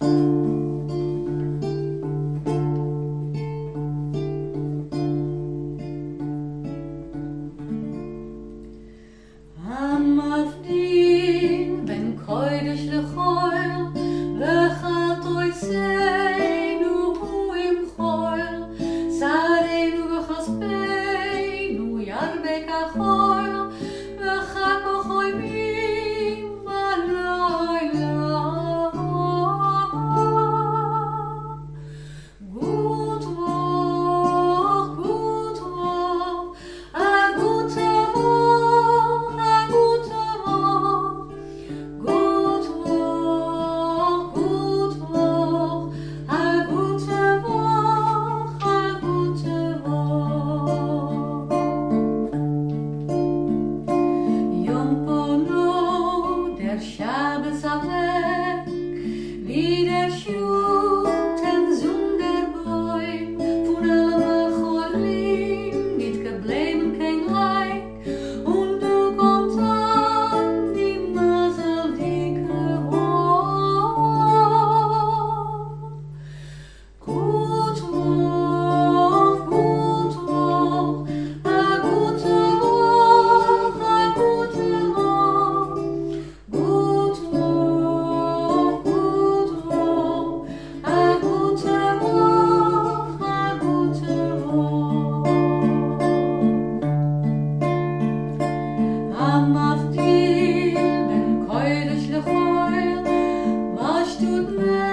המבדיל בין קודש לחול, וחטאותינו הוא ימחול, שרינו וכספנו ירבה כחול, וחכו חוימים בלילה. Gut Woch, a gute Woch, a gute Woch. Gut Woch, a gute Woch, a gute Woch. Yom Pono, der Shabbos weg, wie der Schuten-Sunderboim, von allem Cholim, nicht geblieben kein Leid, und du kommst an die Maseldike Woch. Gut Woch, a gute Woch, a gute Woch. Gut Woch, a gute Woch, a gute Woch. המבדיל בין קודש לחול, מה שטות